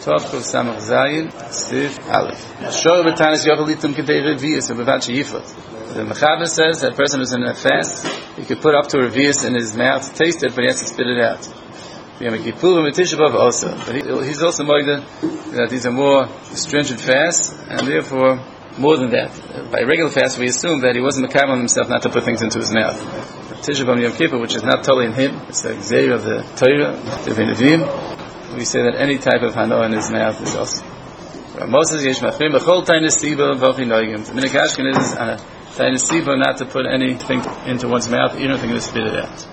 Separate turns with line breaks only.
Tovkov Samach Zayin Sif Aleph. Shor B'Tanis Yochel Litum Kedei Revius U'Bevat Sheyifot. The Mechaber says that a person who's in a fast, he could put up to revius in his mouth, taste it, but he has to spit it out. But he's also moiged that these are more stringent fasts, and therefore more than that. By regular fast, we assume that he wasn't mekayem on himself not to put things into his mouth. Tisha B'Av Yom Kippur, which is not totally in him, it's the Gzeir of the Torah, the Vinavim. We say that any type of hanoah in his mouth is also. Moses yesh machmir b'chol tainis siba v'ochi noigim. The minhag Ashkenaz is on a tainis siba not to put anything into one's mouth, even if they're going to spit it out.